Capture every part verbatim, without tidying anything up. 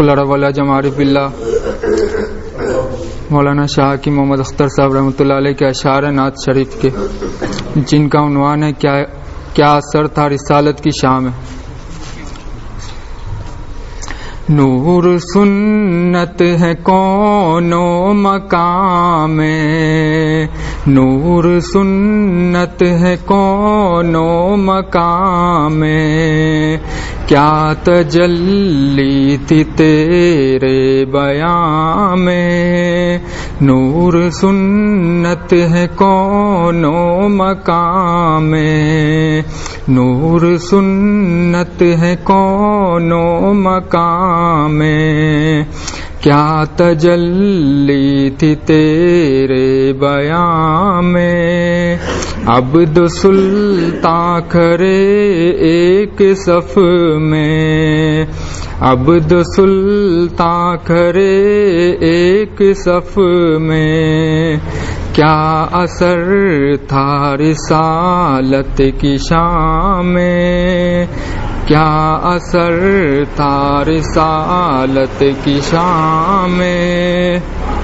شیخ العرب والا جمعارف باللہ مولانا شاہ کی محمد اختر صاحب رحمۃ اللہ علیہ کے اشعار نعت شریف کے، جن کا عنوان ہے کیا کیا اثر تھا رسالت کی شام میں۔ نور سنت ہے کون و مقام میں، نور سنت ہے کون و مقام میں، کیا تجلی تھی تیرے بیان میں، نور سنت ہے کون و مقام میں، نور سنت ہے کون و مقام میں، کیا تجلی تھی تیرے بیان میں، عبد سلطان کھڑے ایک صف میں، عبد سلطان کھڑے ایک صف میں، کیا اثر تھا رسالت کی شام میں، کیا اثر تھا رسالت کی شام میں،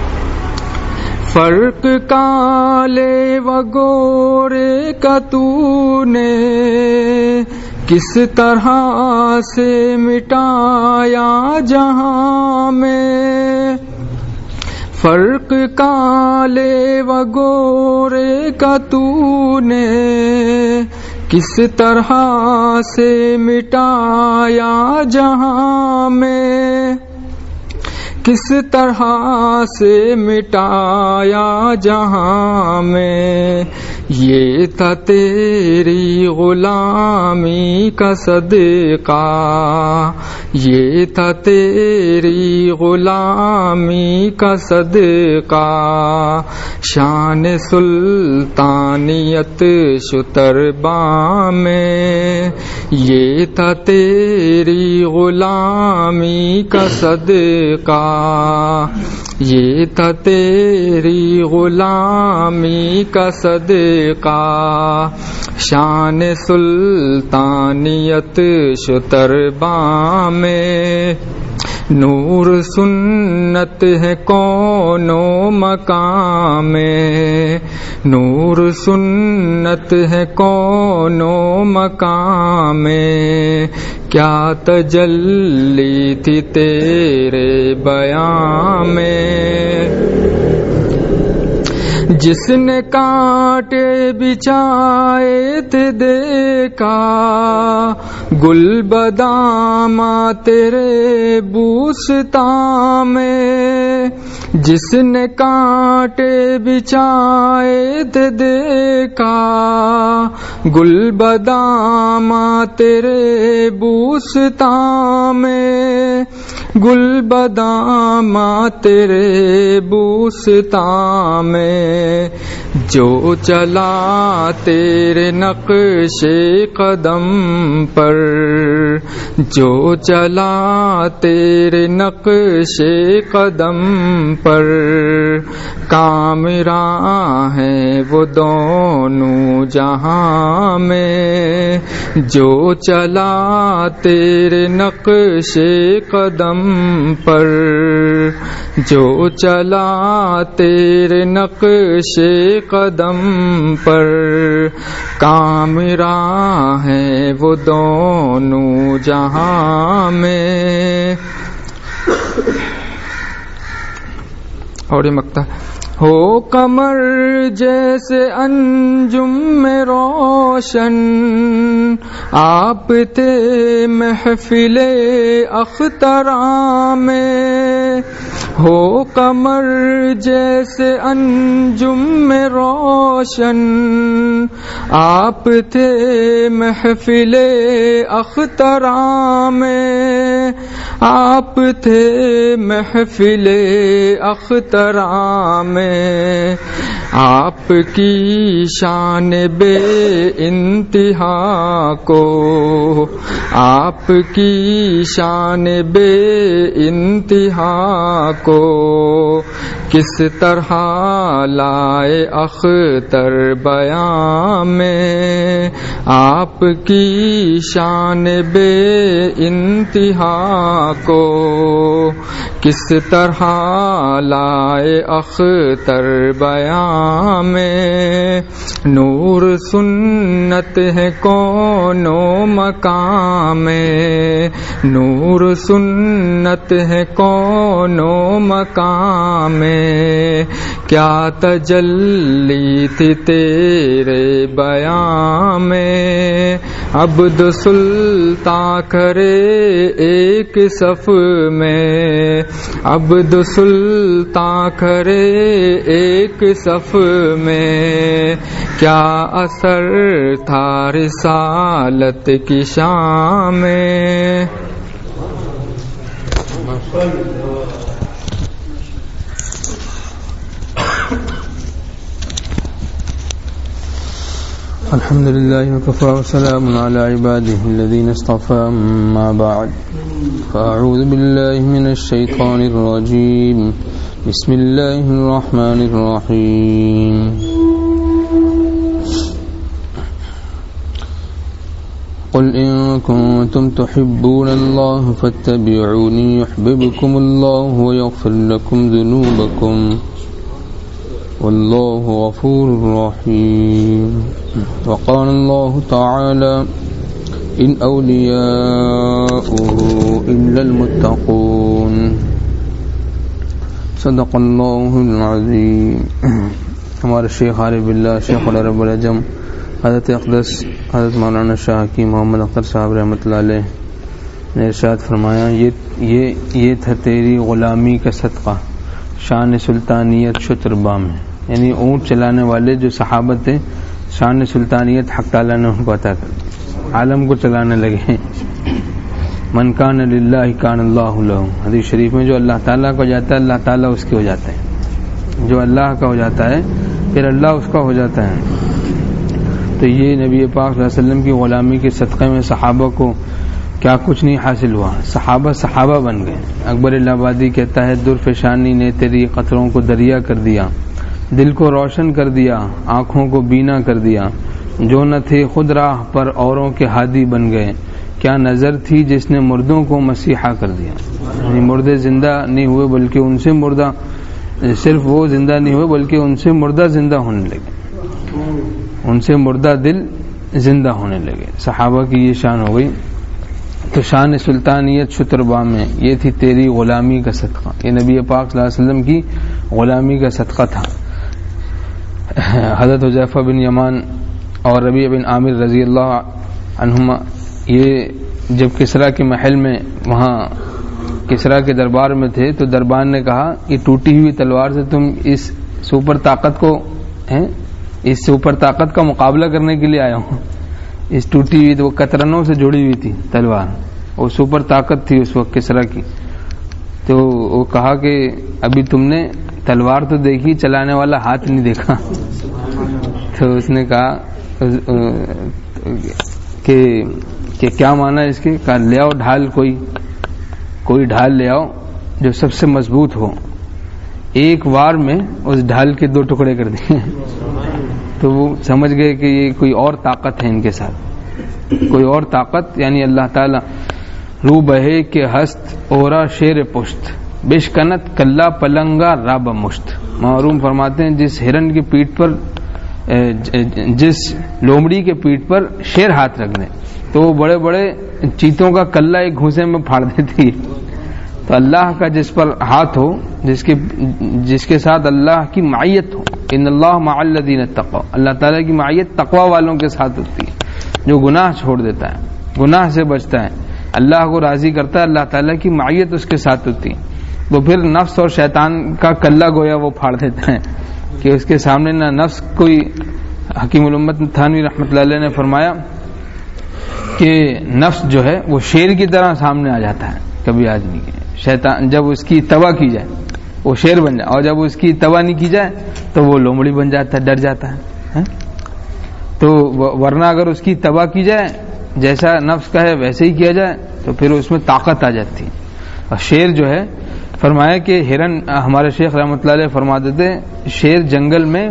فرق کالے و گورے کا تو نے کس طرح سے مٹایا جہاں میں، فرق کالے و گورے کا تو نے کس طرح سے مٹایا جہاں میں، کس طرح سے مٹایا جہاں میں، یہ تھا تیری غلامی کا صدقہ، یہ تھا تیری غلامی کا صدقہ، شان سلطانیت شترباں میں، یہ تھا تیری غلامی کا صدقہ، یہ تھا تیری غلامی کا صدقہ، شان سلطانیت شترباں میں، نور سنت ہے کون و مقام میں، نور سنت ہے کون و مقام میں، کیا تجلی تھی تیرے بیان میں، جس نے کانٹے بچھائے تھے دیکھا گل بدامہ تیرے بوستان میں، جس نے کانٹے بچھائے تھے دیکھا گل بدامہ تیرے بوستان میں، گل بدامہ تیرے بوستان میں، جو چلا تیرے نقش قدم پر، جو چلا تیرے نقش قدم پر، کامراں ہیں وہ دونوں جہاں میں، جو چلا تیرے نقش قدم پر، جو چلا تیرے نقش قدم پر، کامراں ہیں وہ دونوں جہاں میں۔ اور یہ مقطع ہو قمر جیسے انجم میں روشن، آپ تھے محفل اختراں میں، ہو قمر جیسے انجم میں روشن، آپ تھے محفل اختراں میں، آپ تھے محفل اختراں میں، آپ کی شان بے انتہا کو، آپ کی شان بے انتہا کو کس طرح لائے اختر بیان میں آپ کی شان بے انتہا کو، کس طرح لائے اختر بیان میں نور سنت ہے کون و مقام میں، نور سنت ہے کون و مقام میں، کیا تجلی تھی تیرے بیان میں، عبد سلطان کرے ایک صف میں، عبد سلطان کرے ایک صف میں، کیا اثر تھا رسالت کی شان میں۔ الحمد لله وكفى وسلام على عباده الذين اصطفى، أما بعد فأعوذ بالله من الشيطان الرجيم، بسم الله الرحمن الرحيم۔ قل إن كنتم تحبون الله فاتبعوني يحببكم الله ويغفر لكم ذنوبكم والله غفور رحيم۔ وقال الله تعالى إن أولياؤه إلا المتقون، صدق الله العظيم۔ ہمارے شیخ عارف اللہ شیخ العرب العجم حضرت اقدس حضرت مولانا شاہ کی محمد اختر صاحب رحمۃ اللہ علیہ نے ارشاد فرمایا، یہ یہ یہ تھا تیری غلامی کا صدقہ، شان سلطانیت شتربا میں، یعنی اونٹ چلانے والے جو صحابہ تھے، شان سلطانیت حق تعالیٰ نے ان کو عطا کر دی، عالم کو چلانے لگے۔ من کان للہ کان اللہ لہ، حدیث شریف میں جو اللہ تعالیٰ کا ہو جاتا ہے اللہ تعالیٰ اس کے ہو جاتا ہے، جو اللہ کا ہو جاتا ہے پھر اللہ اس کا ہو جاتا ہے۔ تو یہ نبی پاک صلی اللہ علیہ وسلم کی غلامی کے صدقے میں صحابہ کو کیا کچھ نہیں حاصل ہوا، صحابہ صحابہ بن گئے۔ اکبر الہ آبادی کہتا ہے، درفشانی نے تیری قطروں کو دریا کر دیا، دل کو روشن کر دیا، آنکھوں کو بینا کر دیا، جو نہ تھے خود راہ پر اوروں کے ہادی بن گئے، کیا نظر تھی جس نے مردوں کو مسیحا کر دیا۔ یعنی مردے زندہ نہیں ہوئے بلکہ ان سے مردہ، صرف وہ زندہ نہیں ہوئے بلکہ ان سے مردہ زندہ ہونے لگے، ان سے مردہ دل زندہ ہونے لگے۔ صحابہ کی یہ شان ہو گئی۔ تو شان سلطانیت شتربا میں یہ تھی تیری غلامی کا صدقہ، یہ نبی پاک صلی اللہ علیہ وسلم کی غلامی کا صدقہ تھا۔ حضرت حذیفہ بن یمان اور ربیع بن عامر رضی اللہ عنہما یہ جب کسریٰ کے محل میں وہاں کسریٰ کے دربار میں تھے تو دربان نے کہا کہ ٹوٹی ہوئی تلوار سے تم اس سپر طاقت کو ہیں اس سپر طاقت کا مقابلہ کرنے کے لیے آیا ہوں۔ اس ٹوٹی ہوئی وہ قطرنوں سے جڑی ہوئی تھی تلوار، وہ سپر طاقت تھی اس وقت کسریٰ کی۔ تو وہ کہا کہ ابھی تم نے تلوار تو دیکھی، چلانے والا ہاتھ نہیں دیکھا۔ تو اس نے کہا کہ کہ کیا معنی ہے اس کے؟ کہا لے آؤ ڈھال، کوئی کوئی ڈھال لے آؤ جو سب سے مضبوط ہو۔ ایک وار میں اس ڈھال کے دو ٹکڑے کر دیے۔ تو وہ سمجھ گئے کہ یہ کوئی اور طاقت ہے ان کے ساتھ، کوئی اور طاقت، یعنی اللہ تعالی۔ رو بہے کے ہست اورا شیر پشت، بشکنت کلا پلنگا راب مشت۔ معروم فرماتے ہیں جس ہرن کی پیٹھ پر، جس لومڑی کے پیٹھ پر شیر ہاتھ رکھ دیں تو وہ بڑے بڑے چیتوں کا کلا ایک گھوسے میں پھاڑ دیتی ہے۔ تو اللہ کا جس پر ہاتھ ہو، جس کے جس کے ساتھ اللہ کی معیت ہو، ان اللہ مع الذین اتقوا، اللہ تعالیٰ کی معیت تقوی والوں کے ساتھ ہوتی ہے، جو گناہ چھوڑ دیتا ہے، گناہ سے بچتا ہے، اللہ کو راضی کرتا ہے، اللہ تعالیٰ کی معیت اس کے ساتھ ہوتی ہے۔ تو پھر نفس اور شیطان کا کلہ گویا وہ پھاڑ دیتا ہے کہ اس کے سامنے نہ نفس کوئی۔ حکیم الامت تھانوی رحمۃ اللہ علیہ نے فرمایا کہ نفس جو ہے وہ شیر کی طرح سامنے آ جاتا ہے کبھی آدمی کے، شیطان جب اس کی تباہ کی جائے وہ شیر بن جائے، اور جب اس کی تباہ نہیں کی جائے تو وہ لومڑی بن جاتا ہے، ڈر جاتا ہے۔ تو ورنہ اگر اس کی تباہ کی جائے، جیسا نفس کا ہے ویسے ہی کیا جائے، تو پھر اس میں طاقت آ جاتی ہے۔ اور شیر جو ہے فرمایا کہ ہرن، ہمارے شیخ رحمۃ اللہ علیہ فرماتے تھے شیر جنگل میں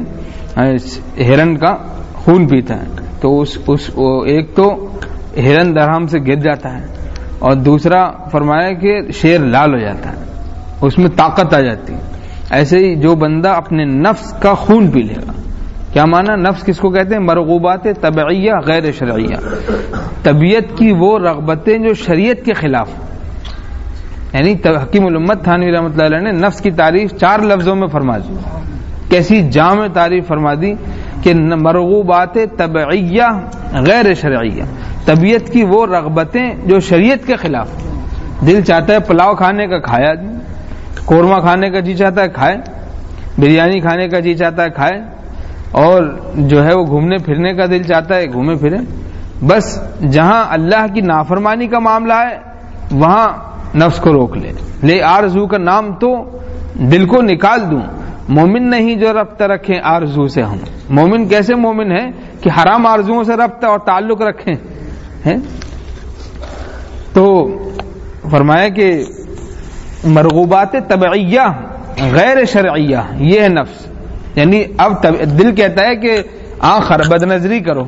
ہرن کا خون پیتا ہے، تو اس, اس ایک تو ہرن درہم سے گر جاتا ہے، اور دوسرا فرمایا کہ شیر لال ہو جاتا ہے، اس میں طاقت آ جاتی ہے۔ ایسے ہی جو بندہ اپنے نفس کا خون پی لے گا، کیا معنی؟ نفس کس کو کہتے ہیں؟ مرغوبات طبعیہ غیر شرعیہ، طبیعت کی وہ رغبتیں جو شریعت کے خلاف، یعنی حکیم الامت تھانوی رحمۃ اللہ علیہ نے نفس کی تعریف چار لفظوں میں فرما دی، کیسی جامع تعریف فرما دی کہ مرغوبات طبعیہ غیر شرعیہ، طبیعت کی وہ رغبتیں جو شریعت کے خلاف، دل چاہتا ہے پلاؤ کھانے کا کھائے آدمی، قورمہ کھانے کا جی چاہتا ہے کھائے، بریانی کھانے کا جی چاہتا ہے کھائے، اور جو ہے وہ گھومنے پھرنے کا دل چاہتا ہے گھومے پھرے، بس جہاں اللہ کی نافرمانی کا معاملہ ہے وہاں نفس کو روک لے لے آرزو کا نام تو دل کو نکال دوں، مومن نہیں جو ربط رکھیں آرزو سے ہم، مومن کیسے مومن ہے کہ حرام آرزوؤں سے ربط اور تعلق رکھیں ہیں؟ تو فرمایا کہ مرغوبات طبعیہ غیر شرعیہ یہ ہے نفس، یعنی اب دل کہتا ہے کہ آنکھ بد نظری کرو،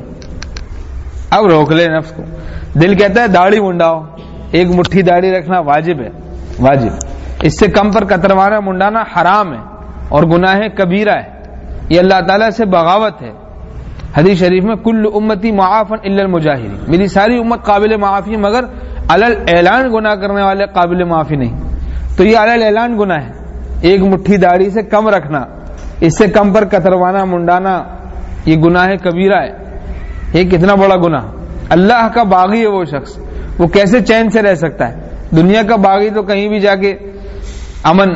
اب روک لے نفس کو، دل کہتا ہے داڑھی منڈاؤ، ایک مٹھی داڑھی رکھنا واجب ہے، واجب، اس سے کم پر کتروانا منڈانا حرام ہے اور گناہ کبیرہ ہے، یہ اللہ تعالیٰ سے بغاوت ہے۔ حدیث شریف میں کل امتی معافن الا المجاہرین، میری ساری امت قابل معافی مگر علل اعلان گناہ کرنے والے قابل معافی نہیں، تو یہ علل اعلان گناہ ہے، ایک مٹھی داڑھی سے کم رکھنا، اس سے کم پر کتروانا منڈانا یہ گناہ کبیرہ ہے۔ یہ کتنا بڑا گناہ، اللہ کا باغی ہے وہ شخص، وہ کیسے چین سے رہ سکتا ہے؟ دنیا کا باغی تو کہیں بھی جا کے امن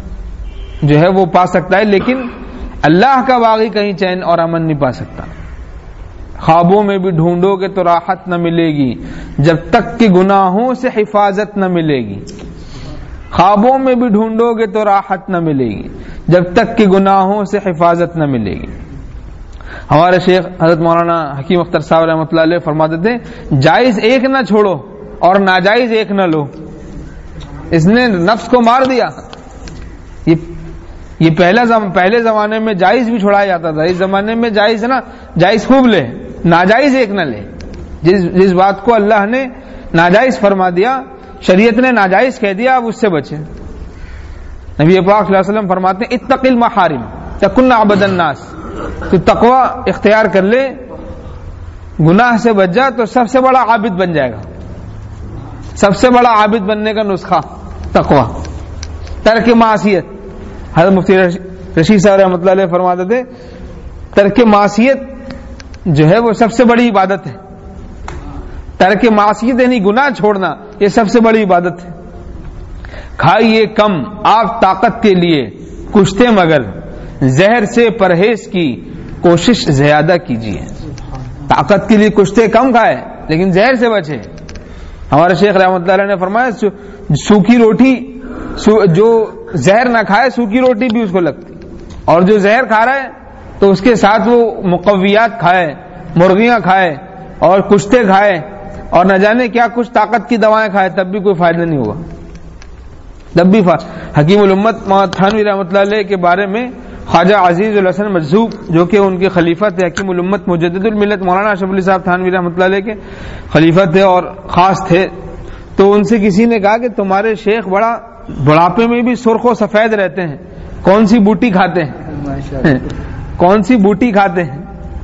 جو ہے وہ پا سکتا ہے، لیکن اللہ کا باغی کہیں چین اور امن نہیں پا سکتا۔ خوابوں میں بھی ڈھونڈو گے تو راحت نہ ملے گی جب تک کہ گناہوں سے حفاظت نہ ملے گی، خوابوں میں بھی ڈھونڈو گے تو راحت نہ ملے گی جب تک کہ گناہوں سے حفاظت نہ ملے گی۔ ہمارے شیخ حضرت مولانا حکیم اختر صاحب رحمۃ اللہ علیہ فرماتے تھے جائز ایک نہ چھوڑو اور ناجائز ایک نہ لو، اس نے نفس کو مار دیا۔ یہ یہ پہلا زم... پہلے زمانے میں جائز بھی چھوڑایا جاتا تھا، اس زمانے میں جائز نا جائز خوب لے، ناجائز ایک نہ لے۔ جس جس بات کو اللہ نے ناجائز فرما دیا، شریعت نے ناجائز کہہ دیا، اب اس سے بچے۔ نبی پاک صلی اللہ علیہ وسلم فرماتے ہیں اتق المحارم تکن عبد الناس، تو تقوی اختیار کر لے، گناہ سے بچ جا تو سب سے بڑا عابد بن جائے گا۔ سب سے بڑا عابد بننے کا نسخہ تقوی، ترک معصیت۔ حضرت مفتی رشید صاحب رحمۃ اللہ علیہ فرماتے تھے ترک معصیت جو ہے وہ سب سے بڑی عبادت ہے، ترک معصیت یعنی گناہ چھوڑنا یہ سب سے بڑی عبادت ہے۔ کھائیے کم آپ طاقت کے لیے کشتے مگر، زہر سے پرہیز کی کوشش زیادہ کیجیے۔ طاقت کے لیے کشتے کم کھائے لیکن زہر سے بچے۔ ہمارے شیخ رحمۃ اللہ علیہ نے فرمایا سوکھی روٹی، جو زہر نہ کھائے سوکھی روٹی بھی اس کو لگتی، اور جو زہر کھا رہا ہے تو اس کے ساتھ وہ مقویات کھائے، مرغیاں کھائے اور کشتے کھائے اور نہ جانے کیا کچھ طاقت کی دوائیں کھائے، تب بھی کوئی فائدہ نہیں ہوگا، تب بھی فائدہ۔ حکیم الامت تھانوی رحمۃ اللہ علیہ کے بارے میں خواجہ عزیز الحسن مجذوب جو کہ ان کے خلیفہ تھے، حکیم الامت مجدد الملت مولانا اشرف علی صاحب تھانوی رحمۃ اللہ علیہ کے خلیفہ تھے اور خاص تھے، تو ان سے کسی نے کہا کہ تمہارے شیخ بڑا بڑھاپے میں بھی سرخ و سفید رہتے ہیں، کون سی بوٹی کھاتے ہیں؟ کون سی بوٹی کھاتے ہیں؟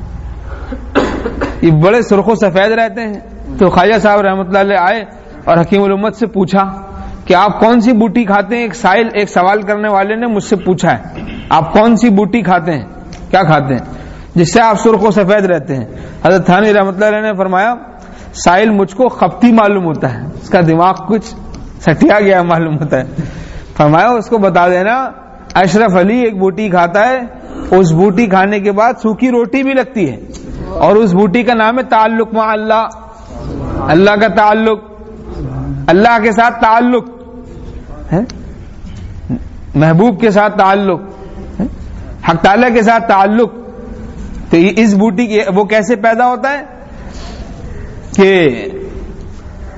یہ بڑے سرخ و سفید رہتے ہیں۔ تو خواجہ صاحب رحمۃ اللہ علیہ آئے اور حکیم الامت سے پوچھا کہ آپ کون سی بوٹی کھاتے ہیں؟ ایک سائل ایک سوال کرنے والے نے مجھ سے پوچھا ہے آپ کون سی بوٹی کھاتے ہیں، کیا کھاتے ہیں جس سے آپ سرخ و سفید رہتے ہیں؟ حضرت تھانوی رحمۃ اللہ علیہ نے فرمایا سائل مجھ کو خپتی معلوم ہوتا ہے، اس کا دماغ کچھ سٹیا گیا معلوم ہوتا ہے۔ فرمایا اس کو بتا دینا اشرف علی ایک بوٹی کھاتا ہے، اس بوٹی کھانے کے بعد سوکھی روٹی بھی لگتی ہے، اور اس بوٹی کا نام ہے تعلق مع اللہ، اللہ کا تعلق، اللہ کے ساتھ تعلق ہے، محبوب کے ساتھ تعلق، حق تعالیٰ کے ساتھ تعلق۔ تو اس بوٹی کی وہ کیسے پیدا ہوتا ہے کہ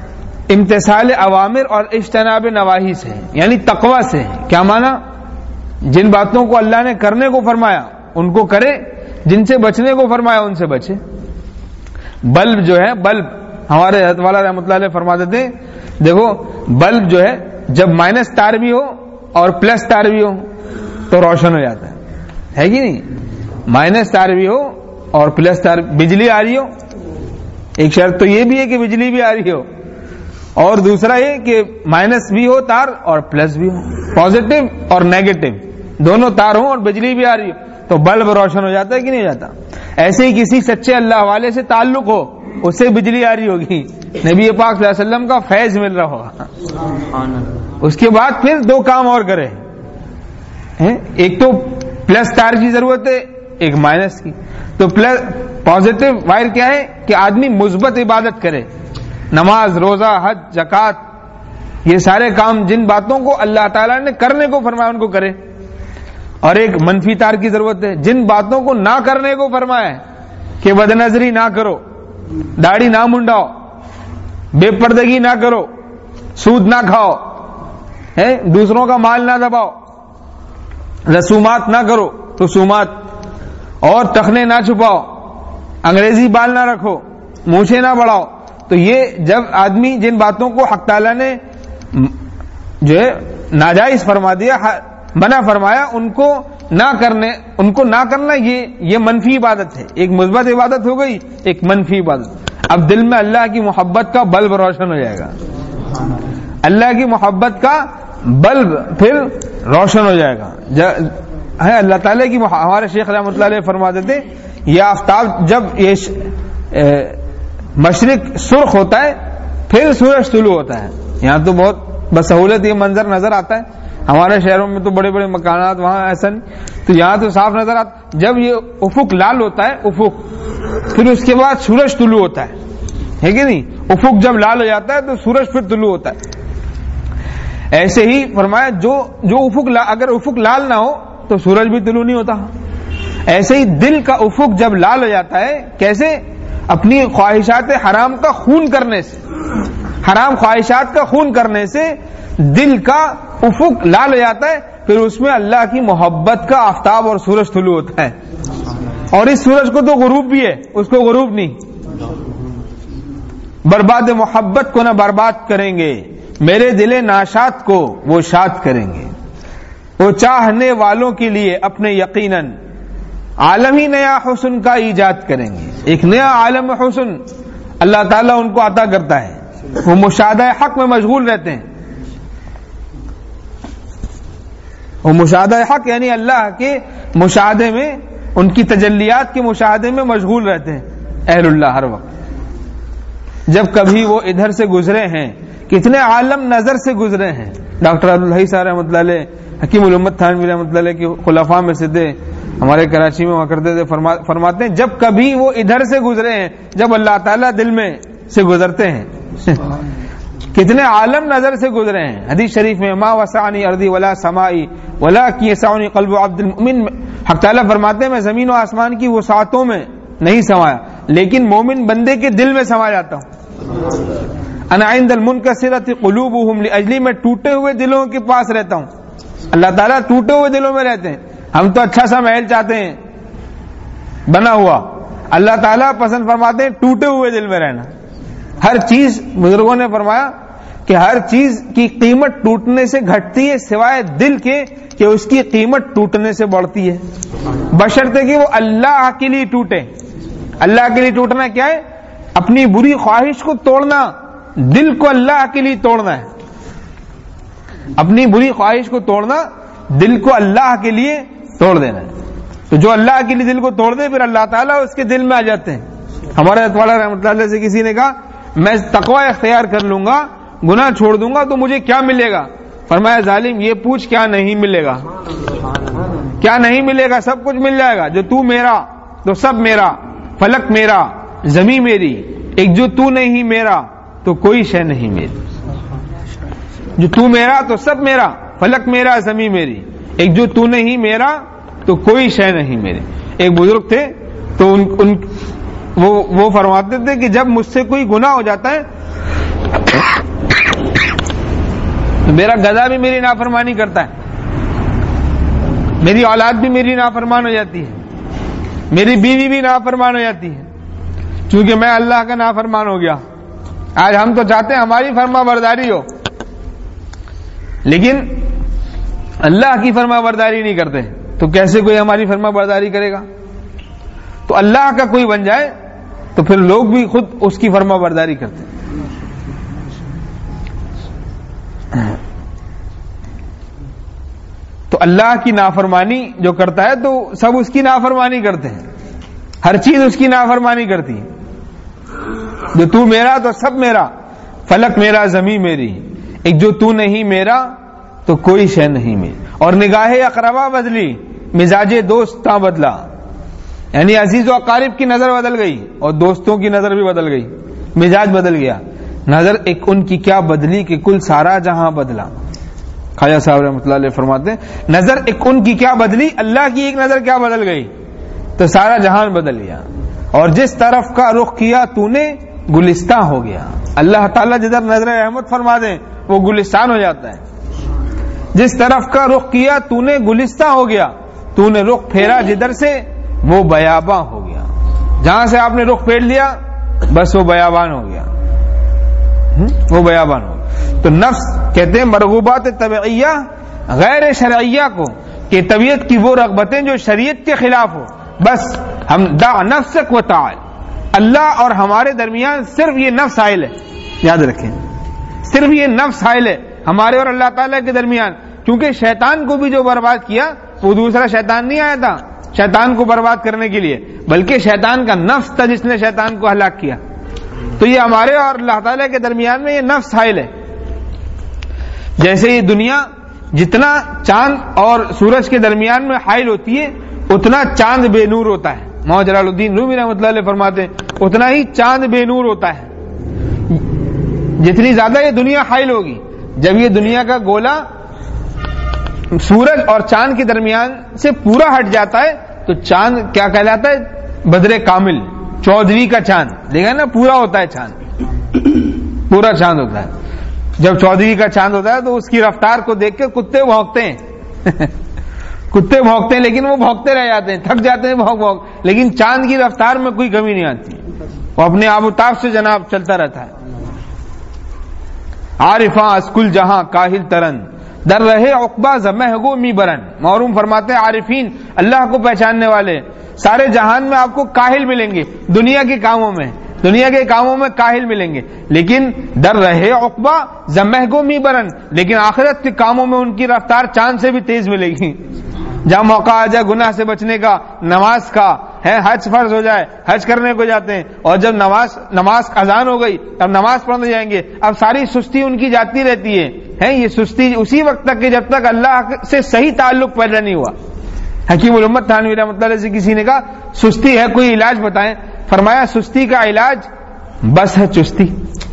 امتثال اوامر اور اجتناب نواہی سے، یعنی تقوی سے۔ کیا معنی؟ جن باتوں کو اللہ نے کرنے کو فرمایا ان کو کرے، جن سے بچنے کو فرمایا ان سے بچے۔ بلب جو ہے، بلب ہمارے حضرت والا رحمۃ اللہ علیہ فرماتے تھے، دیکھو بلب جو ہے جب مائنس تار بھی ہو اور پلس تار بھی ہو تو روشن ہو جاتا ہے، ہے کہ نہیں؟ مائنس تار بھی ہو اور پلس تار، بجلی آ رہی ہو، ایک شرط تو یہ بھی ہے کہ بجلی بھی آ رہی ہو، اور دوسرا یہ کہ مائنس بھی ہو تار اور پلس بھی ہو، پازیٹو اور نیگیٹو دونوں تار ہوں اور بجلی بھی آ رہی ہو تو بلب روشن ہو جاتا ہے کہ نہیں ہو جاتا؟ ایسے ہی کسی سچے اللہ والے سے تعلق ہو، اس سے بجلی آ رہی ہوگی، نبی پاک صلی اللہ علیہ وسلم کا فیض مل رہا ہوگا، اس کے بعد پھر دو کام اور کرے، ایک تو پلس تار کی ضرورت ہے، ایک مائنس کی۔ تو پلس پازیٹو وائر کیا ہے کہ آدمی مثبت عبادت کرے، نماز، روزہ، حج، زکات، یہ سارے کام جن باتوں کو اللہ تعالیٰ نے کرنے کو فرمایا ان کو کرے، اور ایک منفی تار کی ضرورت ہے، جن باتوں کو نہ کرنے کو فرمایا ہے کہ بد نظری نہ کرو، داڑھی نہ منڈاؤ، بے پردگی نہ کرو، سود نہ کھاؤ، ہے دوسروں کا مال نہ دباؤ، رسومات نہ کرو، رسومات، اور ٹخنے نہ چھپاؤ، انگریزی بال نہ رکھو، مونچھیں نہ بڑھاؤ۔ تو یہ جب آدمی جن باتوں کو حق تعالیٰ نے جو ہے ناجائز فرما دیا، منع فرمایا، ان کو نہ کرنے ان کو نہ کرنا، یہ یہ منفی عبادت ہے۔ ایک مثبت عبادت ہو گئی، ایک منفی عبادت۔ اب دل میں اللہ کی محبت کا بلب روشن ہو جائے گا، اللہ کی محبت کا بلب پھر روشن ہو جائے گا۔ ہے اللہ تعالیٰ کی، ہمارے شیخ رحمۃ اللہ علیہ فرماتے تھے، یہ آفتاب جب یہ مشرق سرخ ہوتا ہے پھر سورج طلوع ہوتا ہے۔ یہاں تو بہت بسہولت یہ منظر نظر آتا ہے، ہمارے شہروں میں تو بڑے بڑے مکانات، وہاں ایسا نہیں، تو یہاں تو صاف نظر آتا۔ جب یہ افق لال ہوتا ہے، افق، پھر اس کے بعد سورج طلوع ہوتا ہے، ہے کہ نہیں؟ افق جب لال ہو جاتا ہے تو سورج پھر طلوع ہوتا ہے۔ ایسے ہی فرمایا جو جو افق اگر افق لال نہ ہو تو سورج بھی طلوع نہیں ہوتا۔ ایسے ہی دل کا افق جب لال ہو جاتا ہے، کیسے؟ اپنی خواہشات حرام کا خون کرنے سے، حرام خواہشات کا خون کرنے سے دل کا افق لال ہو جاتا ہے، پھر اس میں اللہ کی محبت کا آفتاب اور سورج طلوع ہوتا ہے۔ اور اس سورج کو تو غروب بھی ہے، اس کو غروب نہیں۔ برباد محبت کو نہ برباد کریں گے، میرے دل ناشاد کو وہ شاد کریں گے، وہ چاہنے والوں کے لیے اپنے یقیناً عالم ہی نیا حسن کا ایجاد کریں گے۔ ایک نیا عالم حسن اللہ تعالیٰ ان کو عطا کرتا ہے، وہ مشاہدہ حق میں مشغول رہتے ہیں۔ وہ مشاہدہ حق یعنی اللہ کے مشاہدے میں، ان کی تجلیات کے مشاہدے میں مشغول رہتے ہیں اہل اللہ ہر وقت۔ جب کبھی وہ ادھر سے گزرے ہیں، کتنے عالم نظر سے گزرے ہیں۔ ڈاکٹر عبدالحی صاحب رحمۃ اللہ علیہ، حکیم الامت تھانوی رحمۃ اللہ علیہ کے خلفاء میں سے تھے، ہمارے کراچی میں وہاں کرتے تھے، فرماتے ہیں جب کبھی وہ ادھر سے گزرے ہیں، جب اللہ تعالیٰ دل میں سے گزرتے ہیں، کتنے عالم نظر سے گزرے ہیں۔ حدیث شریف میں ما وسعنی ارضی ولا سمائی ولا یسعنی قلب عبد المؤمن، حق تعالیٰ فرماتے ہیں میں زمین و آسمان کی وسعتوں میں نہیں سمایا، لیکن مومن بندے کے دل میں سما جاتا ہوں۔ انا عند المنکسرۃ قلوبہم لاجلی، میں ٹوٹے ہوئے دلوں کے پاس رہتا ہوں۔ اللہ تعالیٰ ٹوٹے ہوئے دلوں میں رہتے ہیں۔ ہم تو اچھا سا محل چاہتے ہیں بنا ہوا، اللہ تعالیٰ پسند فرماتے ہیں ٹوٹے ہوئے دل میں رہنا۔ ہر چیز، بزرگوں نے فرمایا کہ ہر چیز کی قیمت ٹوٹنے سے گھٹتی ہے سوائے دل کے کہ اس کی قیمت ٹوٹنے سے بڑھتی ہے، بشرطے کہ وہ اللہ کے لیے ٹوٹے۔ اللہ کے لیے ٹوٹنا کیا ہے؟ اپنی بری خواہش کو توڑنا، دل کو اللہ کے لیے توڑنا ہے۔ اپنی بری خواہش کو توڑنا، دل کو اللہ کے لیے توڑ دینا ہے۔ تو جو اللہ کے لیے دل کو توڑ دے، پھر اللہ تعالیٰ اس کے دل میں آ جاتے ہیں۔ ہمارے اطوالا رحمۃ اللہ علیہ سے کسی نے کہا میں تقوی اختیار کر لوں گا، گناہ چھوڑ دوں گا تو مجھے کیا ملے گا؟ فرمایا ظالم یہ پوچھ کیا نہیں ملے گا؟ کیا نہیں ملے گا؟ سب کچھ مل جائے گا۔ جو تو میرا تو سب میرا، فلک میرا، زمین میری، ایک جو تو نہیں میرا تو کوئی شے نہیں میری۔ جو تو میرا تو سب میرا، فلک میرا، زمین میری، ایک جو تو نہیں میرا تو کوئی شے نہیں میری۔ ایک بزرگ تھے تو ان, ان وہ, وہ فرماتے تھے کہ جب مجھ سے کوئی گناہ ہو جاتا ہے میرا گدھا بھی میری نافرمانی کرتا ہے، میری اولاد بھی میری نافرمان ہو جاتی ہے، میری بیوی بھی نافرمان ہو جاتی ہے، چونکہ میں اللہ کا نافرمان ہو گیا. آج ہم تو چاہتے ہیں ہماری فرما برداری ہو، لیکن اللہ کی فرما برداری نہیں کرتے، تو کیسے کوئی ہماری فرما برداری کرے گا؟ تو اللہ کا کوئی بن جائے تو پھر لوگ بھی خود اس کی فرما برداری کرتے ہیں. تو اللہ کی نافرمانی جو کرتا ہے تو سب اس کی نافرمانی کرتے ہیں، ہر چیز اس کی نافرمانی کرتی ہے. جو تو میرا تو سب میرا، فلک میرا زمین میری، ایک جو تو نہیں میرا تو کوئی شے نہیں میری. اور نگاہ اقربا بدلی، مزاج دوست تا بدلا، یعنی عزیز و اقارب کی نظر بدل گئی اور دوستوں کی نظر بھی بدل گئی، مزاج بدل گیا. نظر ایک ان کی کیا بدلی کہ کل سارا جہاں بدلا. خواجہ صاحب رحمۃ اللہ علیہ فرماتے ہیں نظر ایک ان کی کیا بدلی، اللہ کی ایک نظر کیا بدل گئی تو سارا جہان بدل گیا. اور جس طرف کا رخ کیا تو نے گلستان ہو گیا. اللہ تعالیٰ جدھر نظر رحمت فرما دیں وہ گلستان ہو جاتا ہے. جس طرف کا رخ کیا تو نے گلستان ہو گیا، تو نے رخ پھیرا جدھر سے وہ بیاباں ہو گیا. جہاں سے آپ نے رخ پھیر لیا بس وہ بیابان ہو گیا، وہ بیابان ہو گیا. تو نفس کہتے ہیں مرغوبات طبعیہ غیر شرعیہ کو، کہ طبیعت کی وہ رغبتیں جو شریعت کے خلاف ہو، بس ہم دع نفسک و تعال. اللہ اور ہمارے درمیان صرف یہ نفس حائل ہے، یاد رکھیں صرف یہ نفس حائل ہے ہمارے اور اللہ تعالیٰ کے درمیان. کیونکہ شیطان کو بھی جو برباد کیا وہ دوسرا شیطان نہیں آیا تھا شیطان کو برباد کرنے کے لیے، بلکہ شیطان کا نفس تھا جس نے شیطان کو ہلاک کیا. تو یہ ہمارے اور اللہ تعالیٰ کے درمیان میں یہ نفس حائل ہے. جیسے یہ دنیا جتنا چاند اور سورج کے درمیان میں حائل ہوتی ہے اتنا چاند بے نور ہوتا ہے. مولانا جلال الدین رومی رحمۃ اللہ علیہ فرماتے ہیں اتنا ہی چاند بے نور ہوتا ہے. جتنی زیادہ یہ دنیا حائل ہوگی، جب یہ دنیا کا گولا سورج اور چاند کے درمیان سے پورا ہٹ جاتا ہے تو چاند کیا کہلاتا ہے؟ بدر کامل، چودھری کا چاند. دیکھا نا پورا ہوتا ہے چاند، پورا چاند ہوتا ہے. جب چودھری کا چاند ہوتا ہے تو اس کی رفتار کو دیکھ کے کتے بھونکتے ہیں کتے بھونکتے ہیں لیکن وہ بھونکتے رہ جاتے ہیں، تھک جاتے ہیں بھونک بھونک، لیکن چاند کی رفتار میں کوئی کمی نہیں آتی، وہ اپنے آب و تاب سے جناب چلتا رہتا ہے. عارفاں اسکل جہاں کاہل ترن در رہے عقبہ زمہ گو می برن. معروم فرماتے ہیں عارفین اللہ کو پہچاننے والے سارے جہان میں آپ کو کاہل ملیں گے، دنیا کے کاموں میں دنیا کے کاموں میں کاہل ملیں گے، لیکن در رہے عقبہ زمہ گو می برن، لیکن آخرت کے کاموں میں ان کی رفتار چاند سے بھی تیز ملے گی. جہاں موقع آ جائے گناہ سے بچنے کا، نماز کا ہے، حج فرض ہو جائے حج کرنے کو جاتے ہیں، اور جب نماز نماز اذان ہو گئی اب نماز پڑھنے جائیں گے، اب ساری سستی ان کی جاتی رہتی ہے. ہے یہ سستی اسی وقت تک کہ جب تک اللہ سے صحیح تعلق پیدا نہیں ہوا. حکیم الامت تھانوی رحمۃ اللہ علیہ سے کسی نے کہا سستی ہے کوئی علاج بتائیں؟ فرمایا سستی کا علاج بس ہے چستی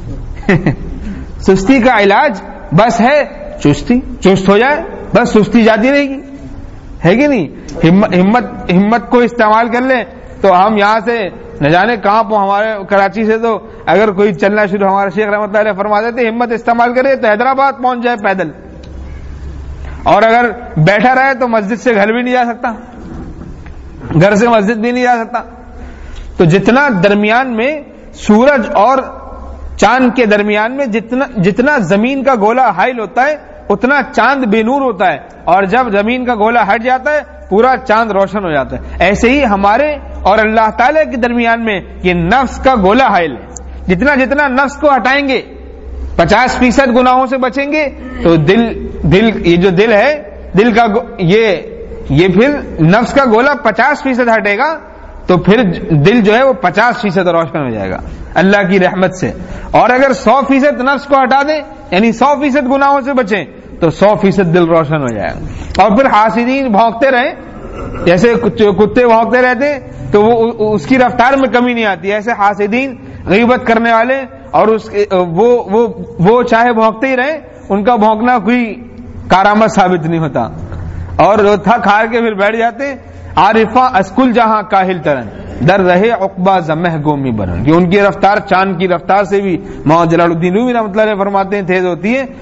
سستی کا علاج بس ہے چستی. چست ہو جائے بس سستی جاتی رہے گی، ہے کہ نہیں؟ ہمت ہمت کو استعمال کر لیں تو ہم یہاں سے نہ جانے کہاں پہ، ہمارے کراچی سے تو اگر کوئی چلنا شروع، ہمارے شیخ رحمۃ اللہ علیہ فرما دیتے ہمت استعمال کرے تو حیدرآباد پہنچ جائے پیدل، اور اگر بیٹھا رہے تو مسجد سے گھر بھی نہیں جا سکتا، گھر سے مسجد بھی نہیں جا سکتا. تو جتنا درمیان میں سورج اور چاند کے درمیان میں جتنا جتنا زمین کا گولا حائل ہوتا ہے اتنا چاند بے نور ہوتا ہے، اور جب زمین کا گولا ہٹ جاتا ہے پورا چاند روشن ہو جاتا ہے. ایسے ہی ہمارے اور اللہ تعالی کے درمیان میں یہ نفس کا گولا حائل ہے. جتنا جتنا نفس کو ہٹائیں گے، پچاس فیصد گناہوں سے بچیں گے تو دل دل یہ جو دل ہے دل کا یہ یہ پھر نفس کا گولا پچاس فیصد ہٹے گا تو پھر دل جو ہے وہ پچاس فیصد روشن ہو جائے گا اللہ کی رحمت سے. اور اگر سو فیصد نفس کو ہٹا دیں یعنی سو فیصد گناہوں سے بچیں تو سو فیصد دل روشن ہو جائے گا. اور پھر حاسدین بھونکتے رہیں جیسے کتے بھونکتے رہتے تو وہ اس کی رفتار میں کمی نہیں آتی. ایسے حاسدین غیبت کرنے والے اور اس وہ وہ وہ چاہے بھونکتے ہی رہیں ان کا بھونکنا کوئی کارآمد ثابت نہیں ہوتا. اور جو تھک ہار کے پھر بیٹھ جاتے. عارفہ اسکول جہاں کاہل ترن در رہے عقبہ زمہ گومی برن, کہ ان کی رفتار چاند کی رفتار سے بھی مولانا جلال الدین رومی رحمۃ اللہ علیہ فرماتے ہیں تیز ہوتی ہے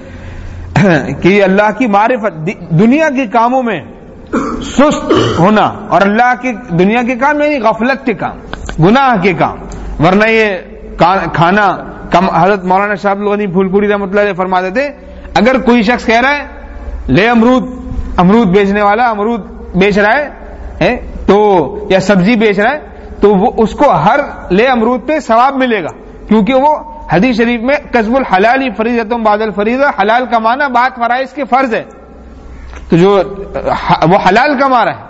کہ اللہ کی معرفت. دنیا کے کاموں میں سست ہونا اور اللہ کے دنیا کے کام یعنی غفلت کے کام, گناہ کے کام, ورنہ یہ کھانا کم. حضرت مولانا شاہ عبد الغنی پھول پوری رحمۃ اللہ علیہ فرماتے تھے اگر کوئی شخص کہہ رہا ہے لے امرود, امرود بیچنے والا امرود بیچ رہا ہے تو یا سبزی بیچ رہا ہے تو وہ اس کو ہر لے امرود پہ ثواب ملے گا, کیونکہ وہ حدیث شریف میں کسب الحلال فریضۃ بعد الفریضہ, حلال کمانا بعد فرائض کے فرض ہے. تو جو وہ حلال کما رہا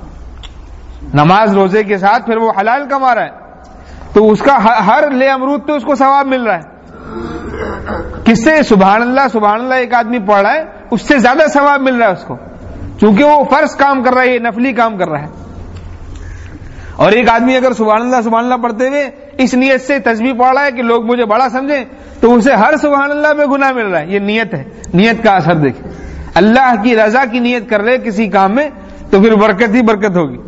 ہے نماز روزے کے ساتھ پھر وہ حلال کما رہا ہے تو اس کا ہر لے امرود پہ اس کو ثواب مل رہا ہے. کس سے؟ سبحان اللہ سبحان اللہ ایک آدمی پڑھ رہا ہے اس سے زیادہ ثواب مل رہا ہے اس کو, چونکہ وہ فرض کام کر رہا ہے, یہ نفلی کام کر رہا ہے. اور ایک آدمی اگر سبحان اللہ سبحان اللہ پڑھتے ہوئے اس نیت سے تسبیح پڑھ رہا ہے کہ لوگ مجھے بڑا سمجھیں تو اسے ہر سبحان اللہ پہ گناہ مل رہا ہے. یہ نیت ہے, نیت کا اثر دیکھیں. اللہ کی رضا کی نیت کر رہے کسی کام میں تو پھر برکت ہی برکت ہوگی.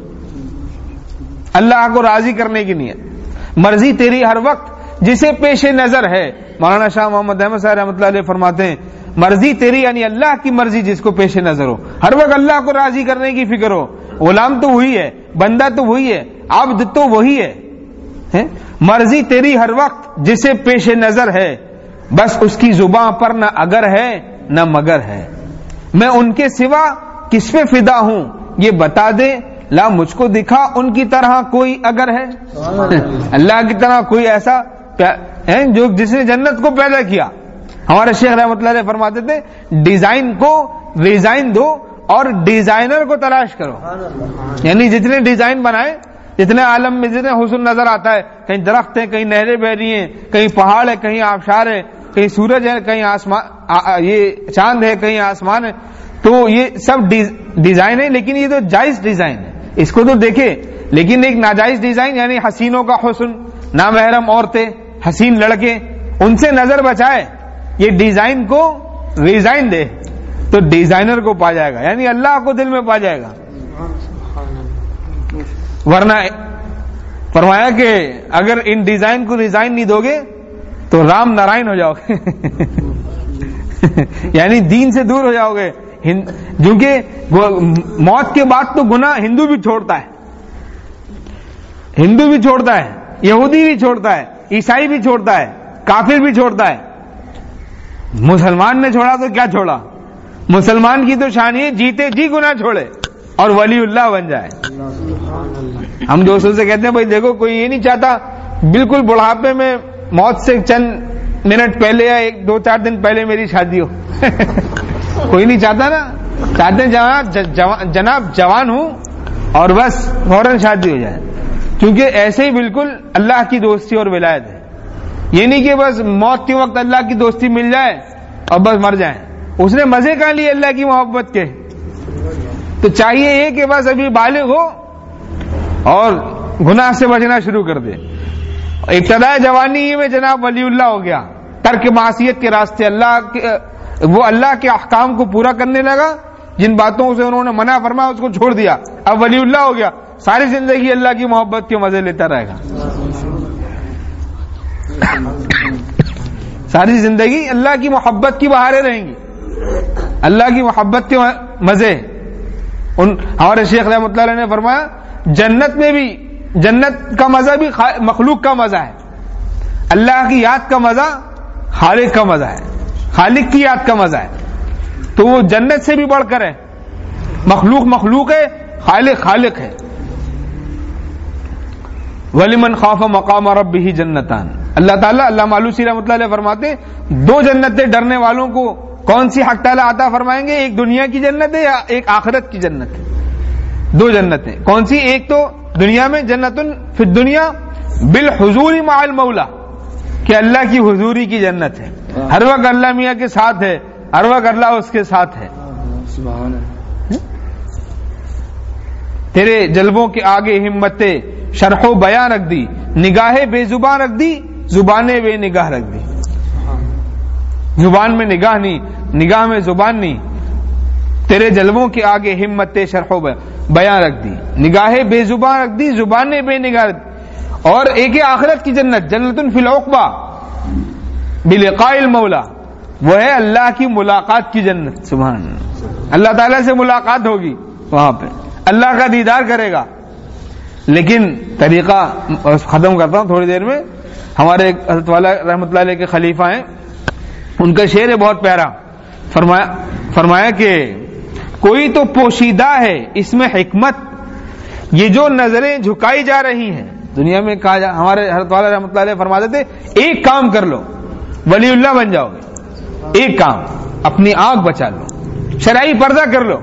اللہ کو راضی کرنے کی نیت. مرضی تیری ہر وقت جسے پیش نظر ہے. مولانا شاہ محمد احمد صاحب رحمۃ اللہ علیہ فرماتے ہیں مرضی تیری یعنی اللہ کی مرضی جس کو پیش نظر ہو, ہر وقت اللہ کو راضی کرنے کی فکر ہو. غلام تو وہی ہے, بندہ تو وہی ہے, عبد تو وہی ہے. مرضی تیری ہر وقت جسے پیش نظر ہے, بس اس کی زباں پر نہ اگر ہے نہ مگر ہے. میں ان کے سوا کس پہ فدا ہوں یہ بتا دے, لا مجھ کو دکھا ان کی طرح کوئی اگر ہے. اللہ کی طرح کوئی ایسا جو جس نے جنت کو پیدا کیا. ہمارے شیخ رحمۃ اللہ علیہ فرماتے تھے ڈیزائن کو ریزائن دو اور ڈیزائنر کو تلاش کرو. یعنی جتنے ڈیزائن بنائے, جتنے عالم میں جتنے حسن نظر آتا ہے, کہیں درخت ہیں, کہیں نہریں بہ رہی ہیں, کہیں پہاڑ ہے, کہیں آبشار ہے, کہیں سورج ہے, کہیں آسمان یہ چاند ہے, کہیں آسمان ہے, تو یہ سب ڈیزائن ہے. لیکن یہ تو جائز ڈیزائن ہے, اس کو تو دیکھے. لیکن ایک ناجائز ڈیزائن یعنی حسینوں کا حسن, نامحرم عورتیں, حسین لڑکے, ان سے نظر بچائے. یہ ڈیزائن کو ریزائن دے تو ڈیزائنر کو پا جائے گا, یعنی اللہ کو دل میں پا جائے گا. ورنہ فرمایا کہ اگر ان ڈیزائن کو ریزائن نہیں دو گے تو رام نارائن ہو جاؤ گے یعنی دین سے دور ہو جاؤ گے. کیونکہ موت کے بعد تو گناہ ہندو بھی چھوڑتا ہے, ہندو بھی چھوڑتا ہے, یہودی بھی چھوڑتا ہے, عیسائی بھی چھوڑتا ہے, کافر بھی چھوڑتا ہے. مسلمان نے چھوڑا تو کیا چھوڑا؟ مسلمان کی تو شان یہ جیتے جی گناہ چھوڑے اور ولی اللہ بن جائے. ہم دوستوں سے کہتے ہیں بھائی دیکھو کوئی یہ نہیں چاہتا بالکل بڑھاپے میں موت سے چند منٹ پہلے یا ایک دو چار دن پہلے میری شادی ہو کوئی نہیں چاہتا نا, چاہتے ہیں جناب جناب جوان ہوں اور بس فوراً شادی ہو جائے. کیونکہ ایسے ہی بالکل اللہ کی دوستی اور ولایت ہے. یہ نہیں کہ بس موت کے وقت اللہ کی دوستی مل جائے اور بس مر جائیں. اس نے مزے کہاں لیے اللہ کی محبت کے؟ تو چاہیے یہ کہ بس ابھی بالغ ہو اور گناہ سے بچنا شروع کر دے. ابتدائے جوانی میں جناب ولی اللہ ہو گیا, ترک معصیت کے راستے, اللہ کے وہ اللہ کے احکام کو پورا کرنے لگا, جن باتوں سے انہوں نے منع فرمایا اس کو چھوڑ دیا, اب ولی اللہ ہو گیا, ساری زندگی اللہ کی محبت کے مزے لیتا رہے گا. ساری زندگی اللہ کی محبت کی بہاریں رہیں گی, اللہ کی محبت کے مزے. ان ہمارے شیخ رحمۃ اللہ علیہ نے فرمایا جنت میں بھی, جنت کا مزہ بھی مخلوق کا مزہ ہے, اللہ کی یاد کا مزہ خالق کا مزہ ہے, خالق کی یاد کا مزہ ہے. تو وہ جنت سے بھی بڑھ کر ہے. مخلوق مخلوق ہے, خالق خالق ہے. وَلِمَنْ خَافَ مَقَامَ رَبِّهِ جَنَّتَانِ. اللہ تعالیٰ علامہ آلوسی رحمۃ اللہ علیہ فرماتے دو جنتیں ڈرنے والوں کو کون سی حق تعالیٰ عطا فرمائیں گے, ایک دنیا کی جنت ہے یا ایک آخرت کی جنت ہے. دو جنتیں کون سی؟ ایک تو دنیا میں جنت فی الدنیا بالحضور مع المولا, کہ اللہ کی حضوری کی جنت ہے, ہر وقت اللہ میاں کے ساتھ ہے, ہر وقت اللہ اس کے ساتھ ہے. تیرے جلووں کے آگے ہمتیں شرح و بیاں رکھ دی, نگاہیں بے زبان رکھ دی, زبانیں بے نگاہ رکھ دی. زبان میں نگاہ نہیں, نگاہ میں زبان نہیں. تیرے جلووں کے آگے ہمت شرح و بیاں رکھ دی، نگاہیں بے زبان رکھ دی، زبانیں بے نگاہ رکھ دی، اور ایک آخرت کی جنت، جنت فی العقبہ بلقاء المولا، وہ ہے اللہ کی ملاقات کی جنت. سبحان اللہ، اللہ تعالیٰ سے ملاقات ہوگی وہاں پہ، اللہ کا دیدار کرے گا. لیکن طریقہ ختم کرتا ہوں تھوڑی دیر میں. ہمارے حضرت والا رحمۃ اللہ علیہ کے خلیفہ ہیں، ان کا شعر ہے بہت پیارا. فرمایا فرمایا کہ کوئی تو پوشیدہ ہے اس میں حکمت، یہ جو نظریں جھکائی جا رہی ہیں دنیا میں. کہا جا ہمارے حضرت والا رحمۃ اللہ علیہ فرماتے تھے ایک کام کر لو ولی اللہ بن جاؤ گے. ایک کام، اپنی آنکھ بچا لو، شرعی پردہ کر لو.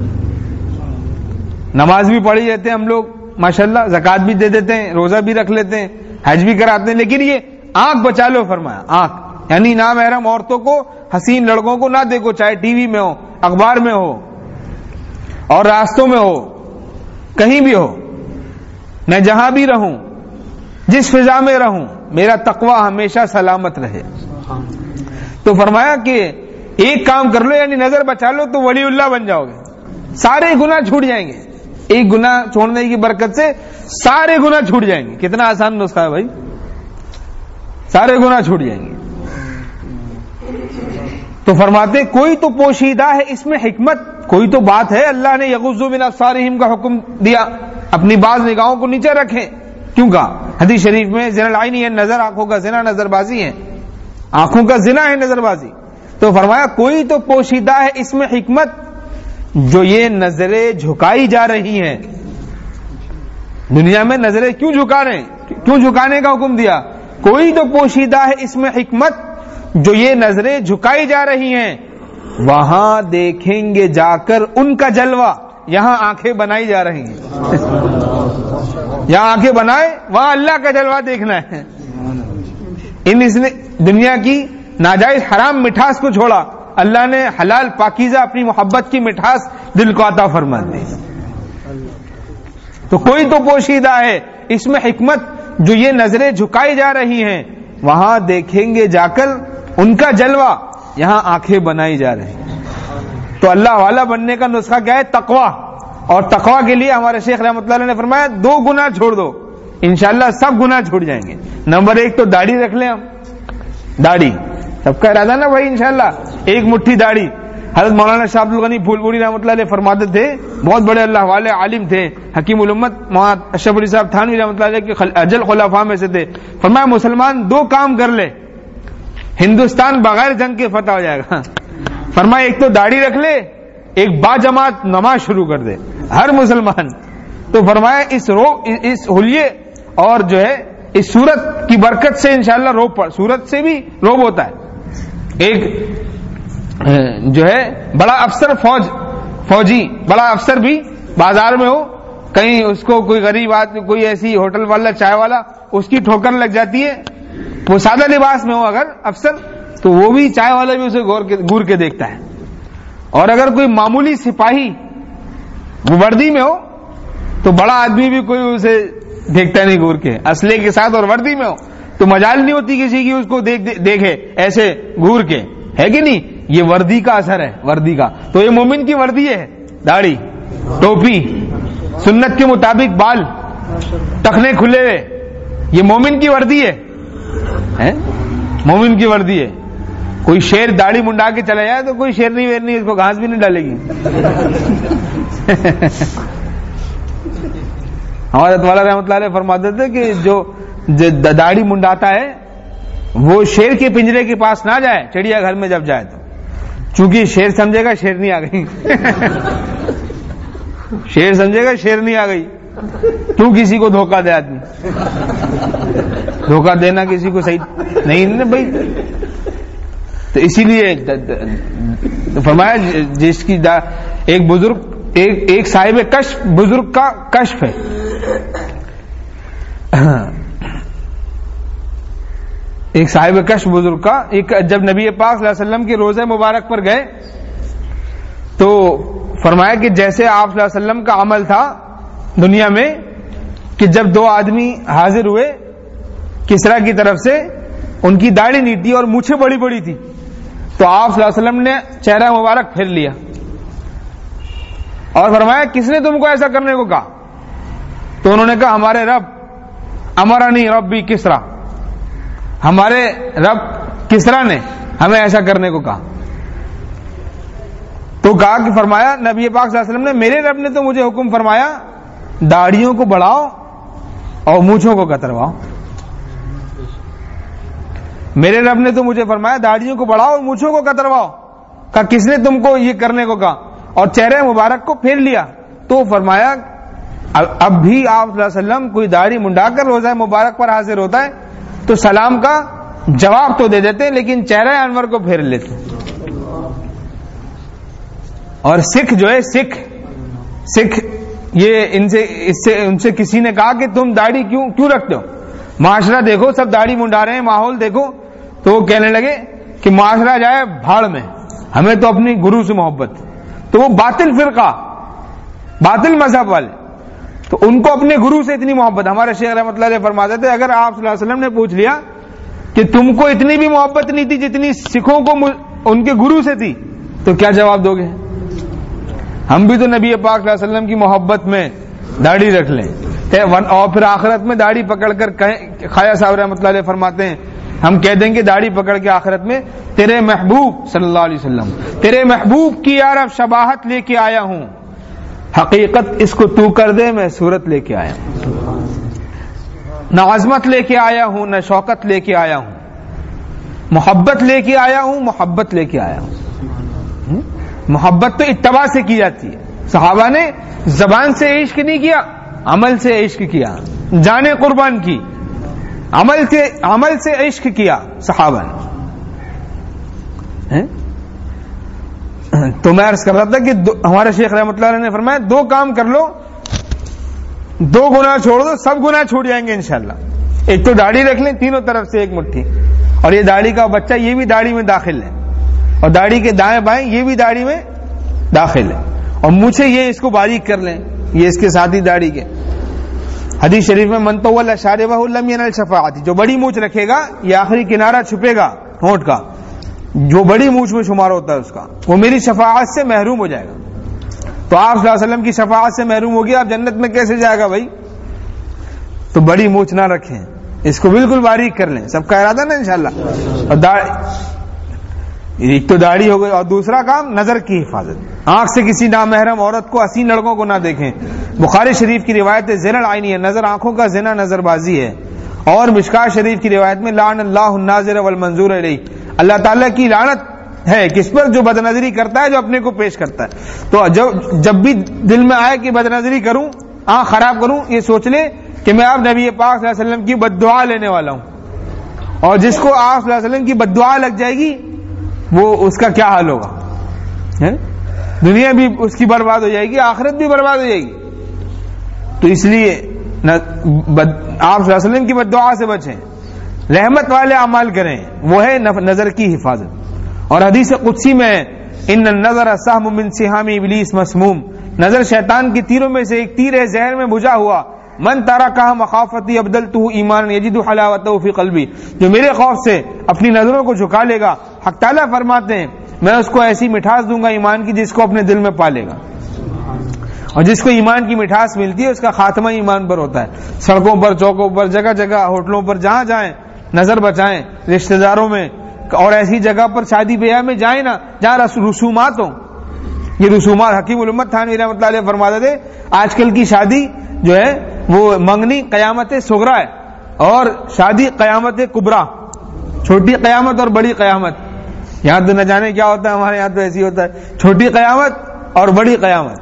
نماز بھی پڑھی جاتے ہیں ہم لوگ ماشاءاللہ، زکوٰۃ بھی دے دیتے ہیں، روزہ بھی رکھ لیتے ہیں، حج بھی کراتے ہیں، لیکن یہ آنکھ بچا لو. فرمایا آنکھ یعنی نامحرم عورتوں کو، حسین لڑکوں کو نہ دیکھو، چاہے ٹی وی میں ہو، اخبار میں ہو، اور راستوں میں ہو، کہیں بھی ہو. میں جہاں بھی رہوں، جس فضا میں رہوں، میرا تقوی ہمیشہ سلامت رہے. تو فرمایا کہ ایک کام کر لو یعنی نظر بچا لو تو ولی اللہ بن جاؤ گے، سارے گناہ چھوٹ جائیں گے. ایک گناہ چھوڑنے کی برکت سے سارے گناہ چھوٹ جائیں گے. کتنا آسان نسخہ ہے بھائی، سارے گناہ چھوٹ جائیں گے. تو فرماتے کوئی تو پوشیدہ ہے اس میں حکمت، کوئی تو بات ہے. اللہ نے یغضوا من ابصارہم کا حکم دیا، اپنی بعض نگاہوں کو نیچے رکھیں. کیوں کہا؟ حدیث شریف میں زنا العین ہے، نظر آنکھوں کا زنا نظر بازی ہے، آنکھوں کا زنا ہے نظر بازی. تو فرمایا کوئی تو پوشیدہ ہے اس میں حکمت، جو یہ نظریں جھکائی جا رہی ہیں. دنیا میں نظریں کیوں جھکا رہے ہیں؟ کیوں جھکانے کا حکم دیا؟ کوئی تو پوشیدہ ہے اس میں حکمت، جو یہ نظریں جھکائی جا رہی ہیں، وہاں دیکھیں گے جا کر ان کا جلوہ. یہاں آنکھیں بنائی جا رہی ہیں، یہاں آنکھیں بنائے، وہاں اللہ کا جلوہ دیکھنا ہے. ان اس نے دنیا کی ناجائز حرام مٹھاس کو چھوڑا، اللہ نے حلال پاکیزہ اپنی محبت کی مٹھاس دل کو عطا فرما دی. تو کوئی تو پوشیدہ ہے اس میں حکمت، جو یہ نظریں جھکائی جا رہی ہیں، وہاں دیکھیں گے جا کر ان کا جلوہ، یہاں آنکھیں بنائی جا رہی ہیں. تو اللہ والا بننے کا نسخہ کیا ہے؟ تقوی. اور تقوی کے لیے ہمارے شیخ رحمۃ اللہ علیہ نے فرمایا دو گناہ چھوڑ دو، انشاءاللہ سب گناہ چھوٹ جائیں گے. نمبر ایک تو داڑھی رکھ لیں. ہم داڑھی سب کا ارادہ نا بھائی، انشاءاللہ ایک مٹھی داڑھی. حضرت مولانا شاہ عبد الغنی پھولپوری رحمۃ اللہ علیہ فرماتے تھے، بہت بڑے اللہ والے عالم تھے، حکیم الامت مولانا اشرف علی صاحب تھانوی رحمۃ اللہ علیہ کے اجل خلفاء میں سے تھے. فرمایا مسلمان دو کام کر لے، ہندوستان بغیر جنگ کے فتح ہو جائے گا. فرمایا ایک تو داڑھی رکھ لے، ایک با جماعت نماز شروع کر دے ہر مسلمان. تو فرمایا اس رو اس حلیے اور جو ہے اس صورت کی برکت سے انشاءاللہ روب پڑ، صورت سے بھی روب ہوتا ہے. ایک جو ہے بڑا افسر فوج فوجی بڑا افسر بھی بازار میں ہو، کہیں اس کو کوئی غریب آدمی، کوئی ایسی ہوٹل والا، چائے والا، اس کی ٹھوکر لگ جاتی ہے، وہ سادہ لباس میں ہو اگر افسر، تو وہ بھی چائے والا بھی اسے گور کے دیکھتا ہے. اور اگر کوئی معمولی سپاہی وہ وردی میں ہو تو بڑا آدمی بھی کوئی اسے دیکھتا نہیں گور کے، اسلحے کے ساتھ اور وردی میں ہو تو مجال نہیں ہوتی کسی کی اس کو دیکھ دیکھے ایسے گور کے، ہے کہ نہیں؟ یہ وردی کا اثر ہے، وردی کا. تو یہ مومن کی وردی ہے، داڑھی، ٹوپی، سنت کے مطابق بال، ٹخنے کھلے ہوئے، یہ مومن کی وردی ہے، مومن کی وردی ہے. کوئی شیر داڑھی منڈا کے چلا جائے تو کوئی شیرنی ویرنی اس کو گھاس بھی نہیں ڈالے گی. ہمارے والا رحمۃ اللہ علیہ فرماتے تھے کہ جو داڑھی منڈاتا ہے وہ شیر کے پنجرے کے پاس نہ جائے چڑیا گھر میں جب جائے تو، چونکہ شیر سمجھے گا شیرنی آ گئی. شیر سمجھے گا شیرنی آ گئی. کیوں کسی کو دھوکہ دے آدمی؟ دھوکہ دینا کسی کو صحیح نہیں نا بھائی. تو اسی لیے فرمایا جس کی ایک بزرگ ایک ایک صاحب کشف بزرگ کا کشف ہے. ایک صاحب کشف بزرگ کا ایک جب نبی پاک صلی اللہ علیہ وسلم کے روزہ مبارک پر گئے تو فرمایا کہ جیسے آپ صلی اللہ علیہ وسلم کا عمل تھا دنیا میں کہ جب دو آدمی حاضر ہوئے کسرا کی طرف سے، ان کی داڑھی نہیں تھی اور مونچھیں بڑی بڑی تھی، تو آپ صلی اللہ علیہ وسلم نے چہرہ مبارک پھیر لیا. اور فرمایا کس نے تم کو ایسا کرنے کو کہا؟ تو انہوں نے کہا ہمارے رب، امرانی ربی کسرا، ہمارے رب کسرا نے ہمیں ایسا کرنے کو کہا. تو کہا کہ فرمایا نبی پاک صلی اللہ علیہ وسلم نے میرے رب نے تو مجھے حکم فرمایا داڑھیوں کو بڑھاؤ اور مونچھوں کو کترواؤ. میرے رب نے تو مجھے فرمایا داڑھیوں کو بڑھاؤ اور مونچھوں کو کترواؤ. کہا کس نے تم کو یہ کرنے کو کہا؟ اور چہرے مبارک کو پھیر لیا. تو فرمایا اب بھی آپ صلی اللہ علیہ وسلم کوئی داڑھی منڈا کر روزہ مبارک پر حاضر ہوتا ہے تو سلام کا جواب تو دے دیتے لیکن چہرہ انور کو پھیر لیتے. اور سکھ جو ہے سکھ سکھ یہ ان سے اس سے ان سے کسی نے کہا کہ تم داڑھی کیوں کیوں رکھتے ہو؟ معاشرہ دیکھو سب داڑھی منڈا رہے ہیں، ماحول دیکھو. تو وہ کہنے لگے کہ معاشرہ جائے بھاڑ میں، ہمیں تو اپنی گرو سے محبت. تو وہ باطل فرقہ، باطل مذہب والے، تو ان کو اپنے گرو سے اتنی محبت. ہمارے شیخ رحمۃ اللہ علیہ فرماتے تھے اگر آپ صلی اللہ علیہ وسلم نے پوچھ لیا کہ تم کو اتنی بھی محبت نہیں تھی جتنی سکھوں کو ان کے گرو سے تھی تو کیا جواب دو گے؟ ہم بھی تو نبی پاک صلی اللہ علیہ وسلم کی محبت میں داڑھی رکھ لیں اور پھر آخرت میں داڑھی پکڑ کر خواجہ صاحب رحمۃ اللہ علیہ فرماتے ہیں ہم کہہ دیں گے داڑھی پکڑ کے آخرت میں تیرے محبوب صلی اللہ علیہ وسلم، تیرے محبوب کی یار اب شباہت لے کے آیا ہوں، حقیقت اس کو تو کر دے، میں صورت لے کے آیا ہوں، نہ عظمت لے کے آیا ہوں نہ شوکت لے کے آیا ہوں، محبت لے کے آیا ہوں، محبت لے کے آیا ہوں. محبت تو اتباع سے کی جاتی ہے. صحابہ نے زبان سے عشق نہیں کیا، عمل سے عشق کیا، جانیں قربان کی، عمل سے عمل سے عشق کیا صحابہ نے. تو میں عرض کر رہا تھا کہ ہمارے شیخ رحمۃ اللہ علیہ نے فرمایا دو کام کر لو، دو گناہ چھوڑ دو، سب گناہ چھوٹ جائیں گے انشاءاللہ. ایک تو داڑھی رکھ لیں تینوں طرف سے ایک مٹھی، اور یہ داڑھی کا بچہ یہ بھی داڑھی میں داخل ہے، اور داڑھی کے دائیں بائیں یہ بھی داڑھی میں داخل ہے، اور مجھے یہ اس کو باریک کر لیں، یہ اس کے ساتھ ہی داڑھی کے. حدیث شریف میں من طول شاربہ لم ینل شفاعتی، جو بڑی مونچھ رکھے گا یہ آخری کنارہ چھپے گا ہونٹ کا، جو بڑی مونچھ میں شمار ہوتا ہے اس کا، وہ میری شفاعت سے محروم ہو جائے گا. تو آپ صلی اللہ علیہ وسلم کی شفاعت سے محروم ہوگی، آپ جنت میں کیسے جائے گا بھائی؟ تو بڑی مونچھ نہ رکھیں، اس کو بالکل باریک کر لیں، سب کا ارادہ نا انشاءاللہ. اور داڑھی ایک تو داڑھی ہو گئی، اور دوسرا کام نظر کی حفاظت، آنکھ سے کسی نامحرم عورت کو، حسین لڑکوں کو نہ دیکھیں. بخاری شریف کی روایت ہے زنا العینی ہے، نظر آنکھوں کا زنا نظر بازی ہے. اور مشکات شریف کی روایت میں لعن اللہ الناظر والمنظور الیہ، اللہ تعالیٰ کی لعنت ہے کس پر؟ جو بد نظری کرتا ہے، جو اپنے کو پیش کرتا ہے. تو جب جب بھی دل میں آئے کہ بد نظری کروں، آنکھ خراب کروں، یہ سوچ لے کہ میں آپ نبی پاک صلی اللہ علیہ وسلم کی بد دعا لینے والا ہوں، اور جس کو آپ صلی اللہ علیہ وسلم کی بد دعا لگ جائے گی وہ اس کا کیا حال ہوگا؟ دنیا بھی اس کی برباد ہو جائے گی، آخرت بھی برباد ہو جائے گی. تو اس لیے آپ صلی اللہ علیہ وسلم کی بد دعا سے بچیں، رحمت والے اعمال کریں، وہ ہے نظر کی حفاظت. اور حدیث قدسی میں ان النظر سهم من سهام ابلیس مسموم، نظر شیطان کی تیروں میں سے ایک تیر ہے زہر میں بجھا ہوا. من ترکہ مخافتی ابدلتہ ایمان یجد حلاوتہ فی قلبی، جو میرے خوف سے اپنی نظروں کو جھکا لے گا، حق تعالیٰ فرماتے ہیں میں اس کو ایسی مٹھاس دوں گا ایمان کی جس کو اپنے دل میں پالے گا. اور جس کو ایمان کی مٹھاس ملتی ہے اس کا خاتمہ ایمان پر ہوتا ہے. سڑکوں پر، چوکوں پر، جگہ جگہ، ہوٹلوں پر، جہاں جائیں نظر بچائیں، رشتہ داروں میں اور ایسی جگہ پر شادی بیاہ میں جائیں نا جہاں رسومات ہوں. یہ رسومات حکیم الامت تھانوی رحمۃ اللہ علیہ فرماتے تھے آج کل کی شادی جو ہے وہ منگنی قیامت صغرا ہے، اور شادی قیامت کبرا، چھوٹی قیامت اور بڑی قیامت. یہاں تو نہ جانے کیا ہوتا ہے، ہمارے یہاں تو ایسی ہوتا ہے، چھوٹی قیامت اور بڑی قیامت.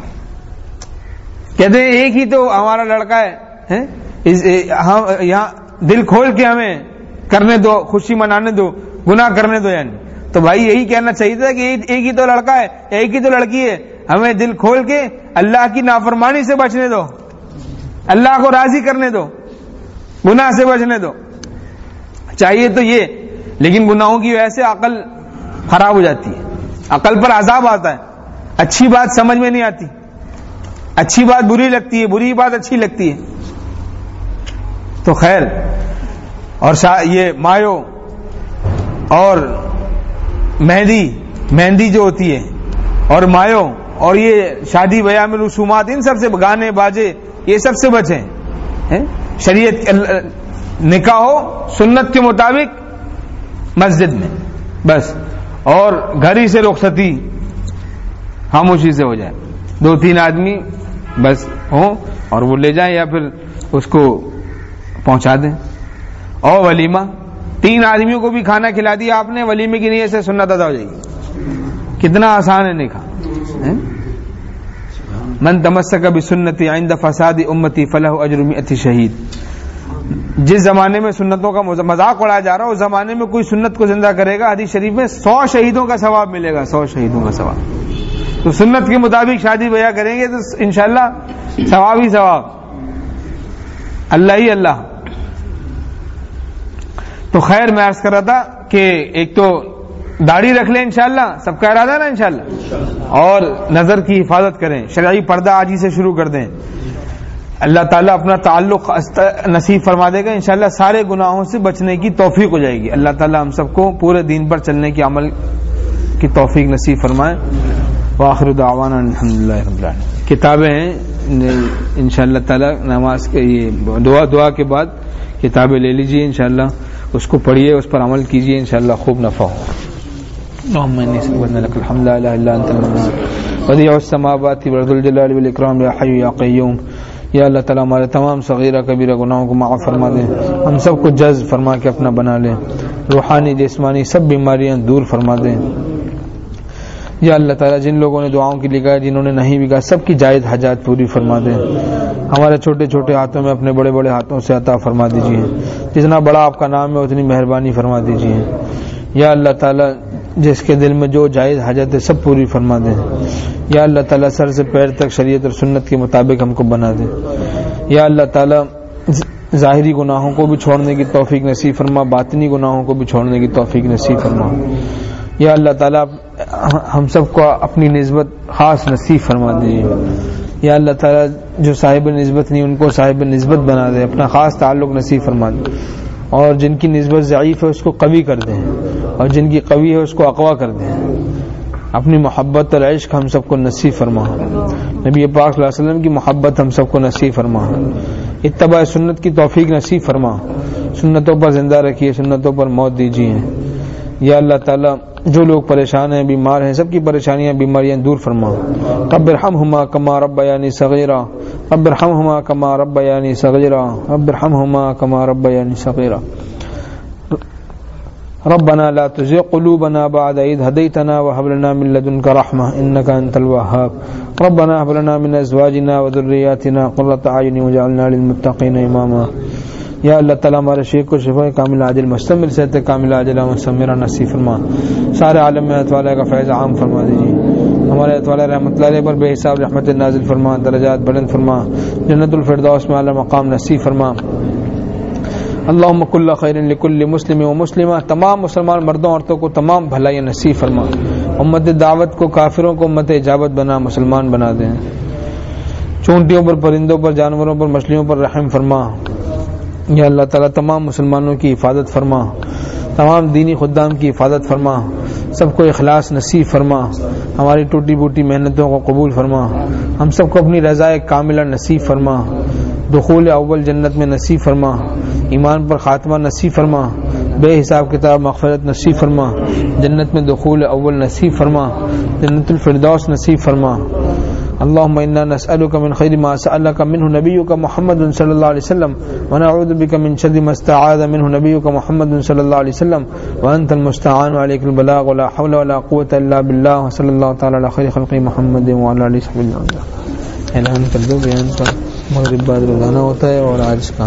کہتے ہیں ایک ہی تو ہمارا لڑکا ہے، ہم یہاں دل کھول کے ہمیں کرنے دو، خوشی منانے دو، گناہ کرنے دو. یعنی تو بھائی یہی کہنا چاہیے تھا کہ ایک ہی تو لڑکا ہے، ایک ہی تو لڑکی ہے، ہمیں دل کھول کے اللہ کی نافرمانی سے بچنے دو، اللہ کو راضی کرنے دو، گناہ سے بچنے دو. چاہیے تو یہ، لیکن گناہوں کی وجہ سے عقل خراب ہو جاتی ہے، عقل پر عذاب آتا ہے، اچھی بات سمجھ میں نہیں آتی، اچھی بات بری لگتی ہے، بری بات اچھی لگتی ہے. تو خیر، اور یہ مایو اور مہندی، مہندی جو ہوتی ہے اور مایو اور یہ شادی بیاہ میں رسومات، ان سب سے، گانے باجے، یہ سب سے بچیں. شریعت نکاح ہو سنت کے مطابق مسجد میں بس، اور گھر ہی سے رخصتی خاموشی سے ہو جائے، دو تین آدمی بس ہوں اور وہ لے جائیں یا پھر اس کو پہنچا دیں. اور ولیمہ، تین آدمیوں کو بھی کھانا کھلا دیا آپ نے، ولیمے کی نیت سے سنت ادا ہو جائے گی. کتنا آسان ہے نکاح. من تمسک بسنتی عند فساد امتی فلہ اجر مئت شہید. جس زمانے میں سنتوں کا مذاق اڑایا جا رہا ہے اس زمانے میں کوئی سنت کو زندہ کرے گا، حدیث شریف میں سو شہیدوں کا ثواب ملے گا، سو شہیدوں کا ثواب. تو سنت کے مطابق شادی بیاہ کریں گے تو انشاءاللہ ثواب ہی ثواب، اللہ ہی اللہ. تو خیر میں عرض کر رہا تھا کہ ایک تو داڑھی رکھ لیں انشاءاللہ، سب کا ارادہ نا انشاءاللہ، اور نظر کی حفاظت کریں، شرعی پردہ آج ہی سے شروع کر دیں. اللہ تعالیٰ اپنا تعلق نصیب فرما دے گا انشاءاللہ، سارے گناہوں سے بچنے کی توفیق ہو جائے گی. اللہ تعالیٰ ہم سب کو پورے دین پر چلنے کی عمل کی توفیق نصیب فرمائے. وآخر دعوانا الحمدللہ رب العالمین. کتابیں ہیں انشاءاللہ تعالیٰ، نماز کے یہ دعا دعا کے بعد کتابیں لے لیجئے انشاءاللہ، اس کو پڑھیے، اس پر عمل کیجئے، انشاءاللہ خوب نفع ہو. اللهم اني اسالك لك الحمد لا اله الا انت المنان بديع السماوات والارض ذو الجلال والاکرام یا حی یا قیوم. یا اللہ تعالیٰ ہمارے تمام صغیرہ کبیرہ گناہوں کو معاف فرما دیں، ہم سب کو جذب فرما کے اپنا بنا لیں، روحانی جسمانی سب بیماریاں دور فرما دیں. یا اللہ تعالیٰ جن لوگوں نے دعاؤں کی لکھا ہے، جنہوں نے نہیں بھی کہا، سب کی جائز حاجات پوری فرما دیں. ہمارے چھوٹے چھوٹے ہاتھوں میں اپنے بڑے بڑے ہاتھوں سے عطا فرما دیجیے، جتنا بڑا آپ کا نام ہے اتنی مہربانی فرما دیجیے. یا اللہ تعالیٰ جس کے دل میں جو جائز حاجت ہے سب پوری فرما دیں. یا اللہ تعالیٰ سر سے پیر تک شریعت اور سنت کے مطابق ہم کو بنا دیں. یا اللہ تعالیٰ ظاہری گناہوں کو بھی چھوڑنے کی توفیق نصیب فرما، باطنی گناہوں کو بھی چھوڑنے کی توفیق نصیب فرما. یا اللہ تعالیٰ ہم سب کو اپنی نسبت خاص نصیب فرما دیجیے. یا اللہ تعالیٰ جو صاحب نسبت نہیں ان کو صاحب نسبت بنا دے، اپنا خاص تعلق نصیب فرما دے. اور جن کی نسبت ضعیف ہے اس کو قوی کر دیں، اور جن کی قوی ہے اس کو اقوا کر دیں. اپنی محبت اور عشق ہم سب کو نصیب فرما. نبی پاک صلی اللہ علیہ وسلم کی محبت ہم سب کو نصیب فرما. اتباع سنت کی توفیق نصیب فرما. سنتوں پر زندہ رکھیے، سنتوں پر موت دیجیے. یا اللہ تعالیٰ جو لوگ پریشان ہیں، بیمار ہیں، سب کی پریشانیاں بیماریاں دور فرما. رب ارحمہما کما ربیانی صغیرا، رب ارحمہما کما ربیانی صغیرا، رب ارحمہما کما ربیانی صغیرا. ربنا لا تزغ قلوبنا بعد إذ هديتنا وهب لنا من لدنك رحمة إنك أنت الوهاب. ربنا هب لنا من أزواجنا وذرياتنا قرة أعين واجعلنا للمتقين إماما. یا اللہ تعالیٰ ہمارے شیخ کو شفا کامل عاجل مستمر صحت کامل عاجلہ مستمرہ نصیب فرما. سارے عالم میں حضرت والا کا فیض عام فرما دیجیے. ہمارے حضرت والا رحمۃ اللہ علیہ پر بے حساب رحمت نازل فرما، درجات بلند فرما، جنت الفردوس میں اعلی مقام نصیب فرما. اللہم کل خیر لکل مسلم و مسلمہ، تمام مسلمان مردوں عورتوں کو تمام بھلائیاں نصیب فرما. امت دعوت کو کافروں کو امت اجابت بنا، مسلمان بنا دیں. چونٹیوں پر، پرندوں پر، جانوروں پر، مچھلیوں پر رحم فرما. یا اللہ تعالیٰ تمام مسلمانوں کی حفاظت فرما، تمام دینی خدام کی حفاظت فرما، سب کو اخلاص نصیب فرما. ہماری ٹوٹی بوٹی محنتوں کو قبول فرما. ہم سب کو اپنی رضا کاملہ نصیب فرما. دخول اول جنت میں نصیب فرما. ایمان پر خاتمہ نصیب فرما. بے حساب کتاب مغفرت نصیب فرما. جنت میں دخول اول نصیب فرما. جنت الفردوس نصیب فرما. اللهم انا نسألك من خير ما سألك منه نبيك محمد صلى الله عليه وسلم ونعوذ بك من شر ما استعاذ منه نبيك محمد صلى الله عليه وسلم وانت المستعان وعليك البلاغ ولا حول ولا قوة الا بالله وصلى الله تعالى على خير خلق محمد وعلى اله وصحبه اجمعين. اعلان کر دو بیان پر مغرب بعد روزانہ ہوتا ہے اور آج کا